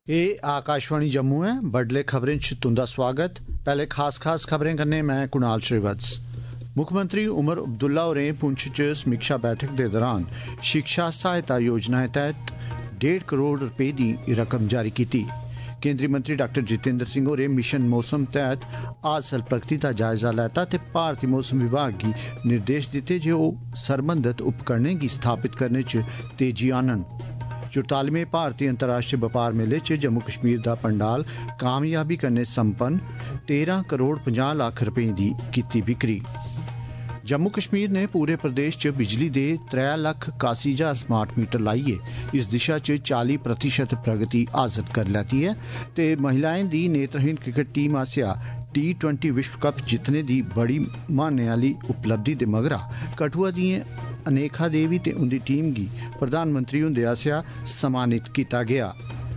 एह् आकाशवाणी जम्मू है। बडले खबरें च तुंदा स्वागत। पहले खास खबरें कन्नै मैं कुणाल श्रीवत्स। मुक्खमंत्री उमर अब्दुल्ला होरें पुंछ च समीक्षा बैठक दे दौरान शिक्षा सहायता योजना तैहत 1.5 करोड़ रपे दी रकम जारी कीती। केंद्रीय मंत्री डॉक्टर जितेंद्र सिंह होरें मिशन मौसम तैहत हासल प्रगति दा जायजा लैता ते भारतीय मौसम विभाग गी निर्देश दिते जे ओह् सरबंधत उपकरणें गी स्थापित करने च तेजी आनन। 44वें भारतीय अंतर्राष्ट्रीय बपार मेले च जम्मू कश्मीर दा पंडाल कामयाबी कन्नै संपन्न, 13 करोड़ 50 लाख रपें दी कीती बिक्री। जम्मू कश्मीर ने पूरे प्रदेश च बिजली दे 3,81,000 स्मार्ट मीटर लाइयै इस दिशा च 40% प्रगति हासल करी लैती है ते महिलाएं दी नेत्रहीन क्रिकेट टीम आसेआ T20 विश्व कप जितने दी बड़ी मानने आली उपलब्धि दे मगरा कठुआ दिएं अनेखा देवी ते उंदी टीम गी प्रधानमंत्री हुंदे आसेआ सम्मानित कीता गया।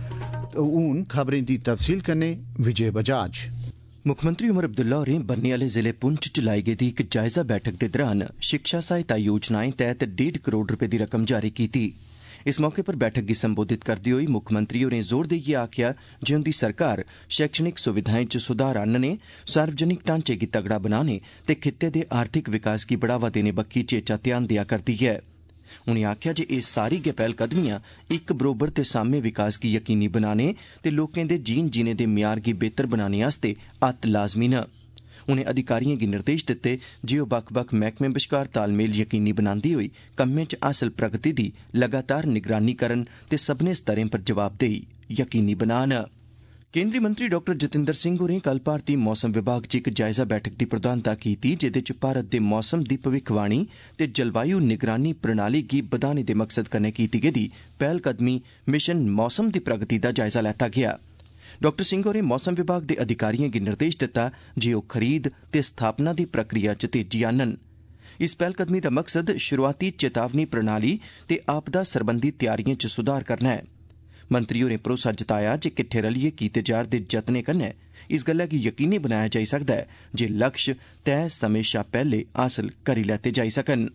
हून खबरें दी तफसील कन्नै विजय बजाज। मुक्खमंत्री उमर अब्दुल्ला होरें बन्ने आले जिले पुंछ च लाई गेदी इक जायजा बैठक दे दौरान शिक्षा सहायता योजनाएं तैहत 1.5 करोड़ रपे दी रकम जारी कीती। इस मौके पर बैठक गी संबोधित करदे होई मुक्खमंत्री होरें जोर देइयै आखेआ जे उंदी सरकार शैक्षणिक सुविधाएं च सुधार आह्नने, सार्वजनिक ढांचे गी तगड़ा बनाने ते खित्ते दे आर्थिक विकास गी बढ़ावा देने बक्खी चेचा ध्यान देआ करदी ऐ। उनें आखेआ जे एह् सारी गै पैह्लकदमियां इक बरोबर ते सामे विकास गी यकीनी बनाने ते लोकें दे जीन जीने दे म्यार गी बेहतर बनाने आस्तै अत्त लाज़मी न। उनें अधिकारिएं गी निर्देश दित्ते जे ओह् बक्ख-बक्ख मैह्कमें बश्कार तालमेल यकीनी बनांदे होई कम्में च हासल प्रगति दी लगातार निगरानी करन ते सब्भनें स्तरें पर जवाबदेही यकीनी बनान। केंद्रीय मंत्री डॉक्टर जितेंद्र सिंह होरें कल भारतीय मौसम विभाग च इक जायजा बैठक दी प्रधानता कीती जेह्दे च भारत दे मौसम दी भविक्खवाणी ते जलवायु निगरानी प्रणाली गी बधाने दे मकसद कन्नै कीती गेदी पैह्लकदमी मिशन मौसम दी प्रगति दा जायजा लैता गेआ। डॉक्टर सिंह होरें मौसम विभाग दे अधिकारिएं गी निर्देश दित्ता जे ओह् खरीद ते स्थापना दी प्रक्रिया च तेजी आह्नन। इस पैह्लकदमी दा मकसद शुरुआती चेतावनी प्रणाली ते आपदा सरबंधी तैयारिएं च सुधार करना ऐ। मंत्री होरें भरोसा जताया जे किट्ठे रलियै कीते जा'रदे जतनें कन्नै इस गल्लै गी यकीनी बनाया जाई सकदा ऐ जे लक्ष्य तय समें शा पैह्ले हासल करी लैते जाई सकन।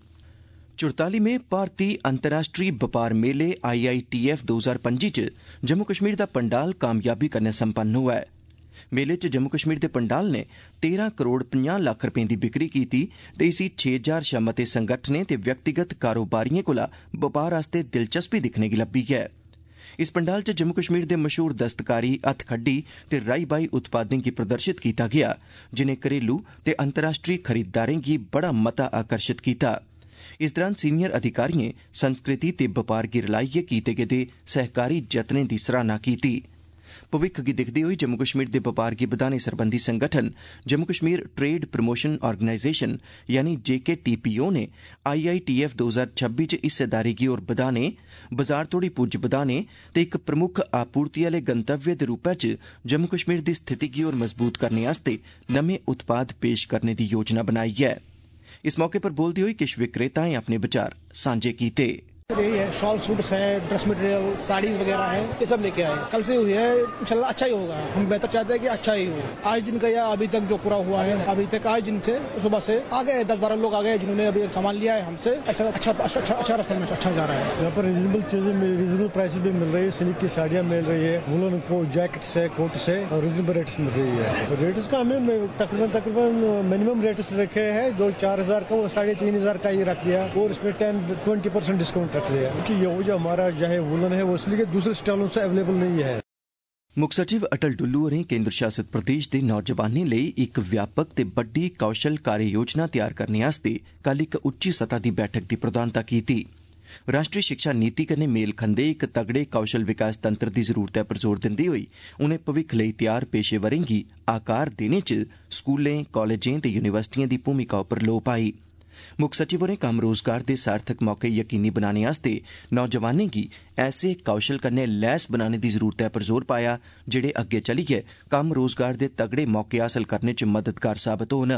44वें भारतीय अंतर्राष्ट्रीय बपार मेले IITF 2025 च जम्मू कश्मीर दा पंडाल कामयाबी कन्नै संपन्न होआ है। मेले च जम्मू कश्मीर दे पंडाल ने 13 करोड़ 50 लाख रपें दी बिक्री कीती ते इसी 6,000 शा मते संगठनें ते व्यक्तिगत कारोबारिएं कोला बपार आस्तै दिलचस्पी दिक्खने गी लब्भी ऐ। इस पंडाल च जम्मू कश्मीर दे मशहूर दस्तकारी, हत्थखड्डी ते राई-बाई उत्पादें गी प्रदर्शित कीता गेआ जिनें घरेलू ते अंतर्राष्ट्रीय खरीददारें गी बड़ा मता आकर्षित कीता। इस दौरान सीनियर अधिकारिएं संस्कृति ते बपार गी रलाइयै कीते गेदे सहकारी जतनें दी सराहना कीती। भविक्ख गी दिक्खदे होई जम्मू कश्मीर दे बपार गी बधाने सरबंधी संगठन Jammu Kashmir trade promotion organisation यानी JKTPO ने IITF 2026 च हिस्सेदारी गी होर बधाने, बाजार तोड़ी पुज्ज बधाने ते इक प्रमुख आपूर्ति आह्ले गंतव्य दे रूपै च जम्मू कश्मीर दी स्थिति गी होर मजबूत करने आस्तै नमें उत्पाद पेश करने दी योजना बनाई है। इस मौके पर बोलदे होई किश विक्रेताएं अपने विचार सांझे कीते। यही है, शॉल सूट्स है, ड्रेस मटेरियल, साड़ीज वगैरह है, ये सब लेके आए। कल से हुई है, इंशाल्लाह अच्छा ही होगा। हम बेहतर चाहते हैं कि अच्छा ही हो। आज दिन का या अभी तक जो पूरा हुआ है, अभी तक आज दिन से सुबह से आ गए 10-12 लोग आ गए जिन्होंने अभी सामान लिया है हमसे। ऐसा अच्छा रास्ता में अच्छा जा रहा है। यहाँ पर रिजनेबल चीजें, रिजनेबल प्राइस भी मिल रही है। सिल्क की साड़ियाँ मिल रही है, वुलन को जैकेट से, कोट से और रिजनेबल रेट्स मिल रही है। रेट्स का हमें तकरीबन मिनिमम रेट्स रखे हैं जो 4,000 का, वो 3,500 का ये रख दिया और इसमें 10-20% डिस्काउंट रख लिया क्योंकि ये जो हमारा जो है वुलन है वो इसलिए दूसरे स्टॉलों से अवेलेबल नहीं है। मुक्ख सचिव अटल डुल्लू होरें केंद्र शासित प्रदेश दे नौजवानें लेई इक व्यापक ते बड्डी कौशल कार्य योजना तैयार करने आस्तै कल इक उच्ची सतह दी बैठक दी प्रधानता कीती। राष्ट्रीय शिक्षा नीति कन्नै मेल खंदे इक तगड़े कौशल विकास तंत्र दी जरूरतै पर जोर दिंदे होई उनें भविक्ख लेई तैयार पेशेवरें गी आकार देने च स्कूलें, कालेजें ते यूनिवर्सिटिएं दी भूमिका उप्पर लोऽ पाई। मुक्ख सचिव होरें कम्म रोजगार दे सार्थक मौके यकीनी बनाने आस्तै नौजवानें गी ऐसे कौशल कन्नै लैस बनाने दी जरूरतै पर जोर पाया जेह्ड़े अग्गे चलियै कम्म रोजगार दे तगड़े मौके हासल करने च मददगार साबत होन।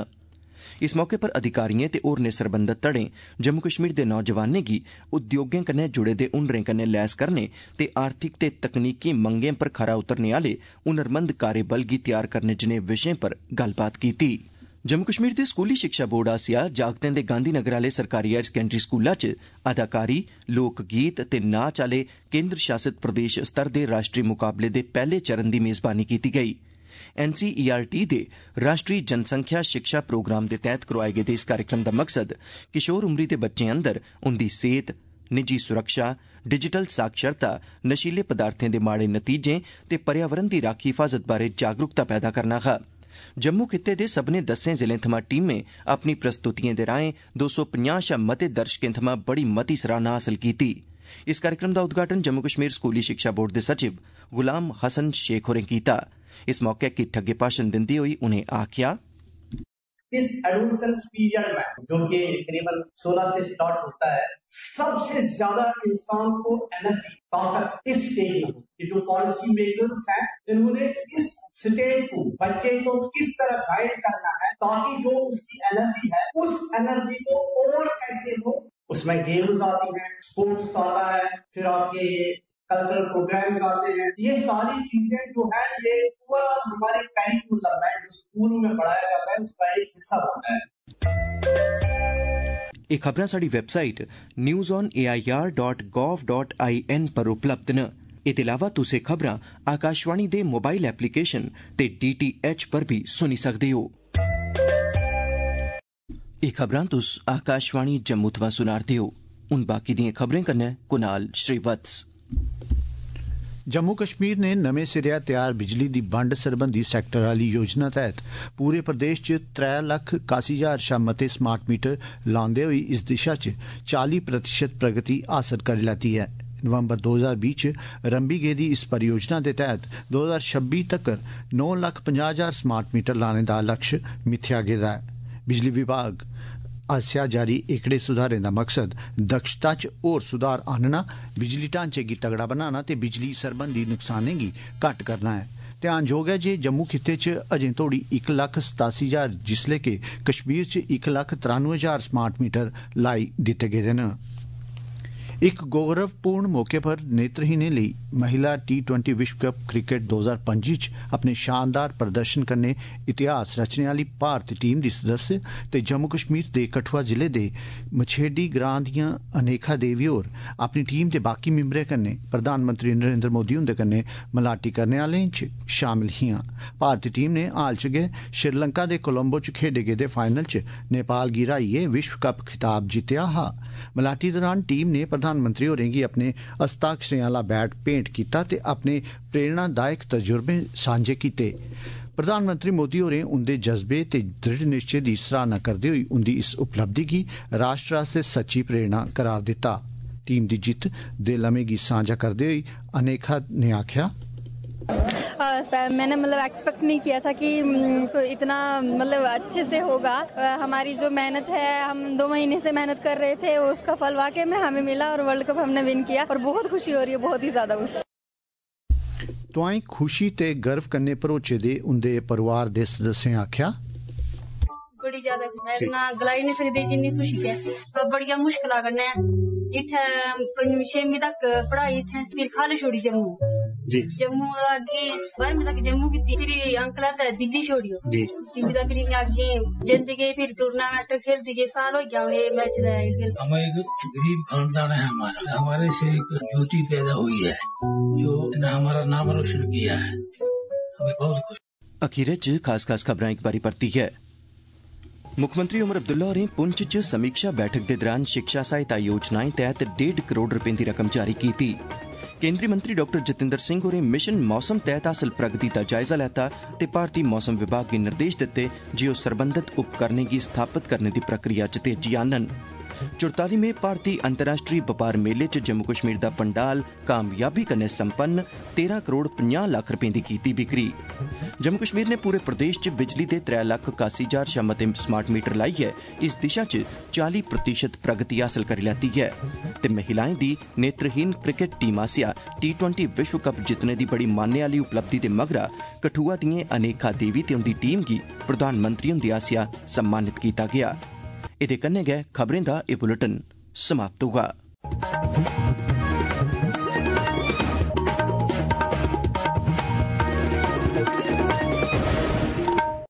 इस मौके पर अधिकारिएं ते होरनें सरबंधत धड़ें जम्मू कश्मीर दे नौजवानें गी उद्योगें कन्नै जुड़े दे हुनरें कन्नै लैस करने ते आर्थिक ते तकनीकी मंगें पर खरा उतरने आह्ले हुनरमंद कार्यबल गी तैयार करने जनेह् विशें पर गल्लबात कीती। जम्मू कश्मीर दे स्कूली शिक्षा बोर्ड आसेआ जागतें दे गांधीनगर आह्ले सरकारी हायर सकैंडरी स्कूला च अदाकारी, लोक गीत ते नाच आह्ले केंद्र शासित प्रदेश स्तर दे राष्ट्री मुकाबले दे पैह्ले चरण दी मेज़बानी कीती गेई। NCERT दे राष्ट्री जनसंख्या शिक्षा प्रोग्राम दे तैह्त करोआए गेदे इस कार्यक्रम दा मकसद किशोर उमरी दे बच्चें अंदर उंदी सेहत, निजी सुरक्षा, डिजिटल साक्षरता, नशीले पदार्थें दे माड़े नतीजें ते पर्यावरण दी राखी हिफाजत बारै जागरूकता पैदा करना हा। जम्मू खित्ते दे सब्भनें 10 जिलें थमां टीमें अपनी प्रस्तुतिएं दे राएं 250 शा मते दर्शकें थमां बड़ी मती सराहना हासल कीती। इस कार्यक्रम दा उद्घाटन जम्मू कश्मीर स्कूली शिक्षा बोर्ड दे सचिव गुलाम हसन शेख होरें कीता। इस मौके किट्ठ अग्गे भाषण दिंदे होई उनें आखेआ, इस एडोलसेंस पीरियड में जो कि करीबन 16 से स्टार्ट होता है, सबसे ज्यादा इंसान को एनर्जी, ताकत इस स्टेज में कि जो पॉलिसी मेकर्स हैं इन्होंने इस स्टेज को बच्चे को किस तरह गाइड करना है ताकि जो उसकी एनर्जी है उस एनर्जी को और कैसे वो उसमें गेम्स आती हैं, स्पोर्ट्स आता है, फिर आपके कल्चरल प्रोग्राम्स आते हैं। ये सारी चीजें जो है ये ओवरऑल हमारे करिकुलम में जो स्कूल में पढ़ाया जाता है उसका एक हिस्सा होता है। ये खबरां साडी वेबसाइट newsonair.gov.in पर उपलब्ध न। इस अलावा तुस खबरां आकाशवाणी दे मोबाइल एप्लीकेशन ते DTH पर भी सुनी सकदे हो। ये खबरां तुस आकाशवाणी जम्मू थमां सुनारदे हो। हुण बाकी दियां खबरें कन्नै कुनाल श्रीवत्स। जम्मू कश्मीर ने नमें सिरेआ तैयार बिजली दी बंड सरबंधी सैक्टर आली योजना तैह्त पूरे प्रदेश च 3,81,000 शा मते स्मार्ट मीटर लांदे होई इस दिशा च 40% प्रगति हासल करी लैती है। नवंबर 2020 च रंभी गेदी इस परियोजना दे तैह्त 2026 तक्कर 9,50,000 स्मार्ट मीटर लाने दा लक्ष्य मिथेआ गेदा है। बिजली विभाग आसेआ जारी एह्कड़े सुधारें दा मकसद दक्षता च होर सुधार आह्नना, बिजली ढांचे गी तगड़ा बनाना ते बिजली सरबंधी नुकसानें गी घट्ट करना है। ध्यानजोग है जे जम्मू खित्ते च अजें तोड़ी 1,87,000 जिसले कि कश्मीर च 1,93,000 स्मार्ट मीटर लाई दित्ते गेदे न। एक गौरवपूर्ण मौके पर नेत्रहीनें लेई महिला T20 विश्व कप क्रिकेट 2025 च अपने शानदार प्रदर्शन कन्नै इतिहास रचने आली भारती टीम दी सदस्य ते जम्मू कश्मीर दे कठुआ जिले दे मछेडी ग्रां दियां अनेका देवी होर अपनी टीम दे बाकी मिंबरें कन्नै प्रधानमंत्री नरेंद्र मोदी हुंदे कन्नै मलाटी करने आलें च शामिल हियां। भारती टीम ने हाल च गै श्रीलंका दे कोलंबो च खेडे गेदे फाइनल च नेपाल गी हराइयै विश्व कप खिताब जित्तेआ हा। मलाटी दौरान टीम ने प्रधानमंत्री होरें गी अपने हस्ताक्षरें आला बैट भेंट कीता ते अपने प्रेरणादायक तजुर्बे सांझे कीते। प्रधानमंत्री मोदी होरें उंदे जज्बे ते दृढ़ निश्चय दी सराहना करदे होई उंदी इस उपलब्धि गी राष्ट्र आस्तै सच्ची प्रेरणा करार दित्ता। टीम दी जित्त दे लम्हे गी सांझा करदे होई अनेका ने आखेआ, मैंने एक्सपेक्ट नहीं किया था कि इतना अच्छे से होगा। हमारी जो मेहनत है, हम 2 महीने से मेहनत कर रहे थे, उसका फल वाकई में हमें मिला और वर्ल्ड कप हमने विन किया और बहुत खुशी हो रही है, बहुत ही ज्यादा खुशी। तुआई खुशी ते गर्व कन्नै भरोचे दे उंदे परिवार दे सदस्यें आखेआ, बड़ी ज्यादा ना गलाई नहीं सकदी जिन्नी खुशी है। बड़िया मुश्किल कन्नै इत्थै 5वीं तक पढ़ाई इत्थै, फिर खाली छोड़ी जम्मू जी, जम्मू अग्गे 12वीं तक जम्मू कीती, फिर अंकल दिल्ली छोड़ियो जी, फिर अग्गे जिंदगी फिर टूर्नामेंट खेलती गए, साल हो गया ये मैच खेल। हम एक गरीब खानदान है, हमारे से एक ज्योति पैदा हुई है जो हमारा नाम रोशन किया है, हमें बहुत खुश। अखीर च खास खबरां एक बारी परती है। मुक्खमंत्री उमर अब्दुल्ला होरें पुंछ च समीक्षा बैठक के दौरान शिक्षा सहायता योजनाएं तैह्त 1.5 करोड़ रपें दी रकम जारी की। केंद्रीय मंत्री डॉक्टर जितेंद्र सिंह होरें मिशन मौसम तैह्त हासल प्रगति का जायजा लैता ते भारती मौसम विभाग गी निर्देश दित्ते जे ओह् सरबंधत उपकरणें गी स्थापित करने दी प्रक्रिया च तेजी आह्नन। 44वें भारती अंतर्राष्ट्रीय बपार मेले च जम्मू कश्मीर दा पंडाल कामयाबी कन्नै संपन्न, 13 करोड़ 50 लाख रपें दी कीती बिक्री। जम्मू कश्मीर ने पूरे प्रदेश च बिजली दे 3,81,000 शा मते स्मार्ट मीटर लाइयै इस दिशा च 40% प्रगति हासल करी लैती है ते महिलाएं दी नेत्रहीन क्रिकेट टीम आसेआ T20 विश्व कप जितने दी बड़ी मान्ने आली उपलब्धि दे मगरा कठुआ दिएं अनेका देवी ते उंदी टीम गी प्रधानमंत्री हुंदे आसेआ सम्मानित कीता गेआ। एह्दे कन्नै गै खबरें दा एह् बुलेटिन समाप्त होगा।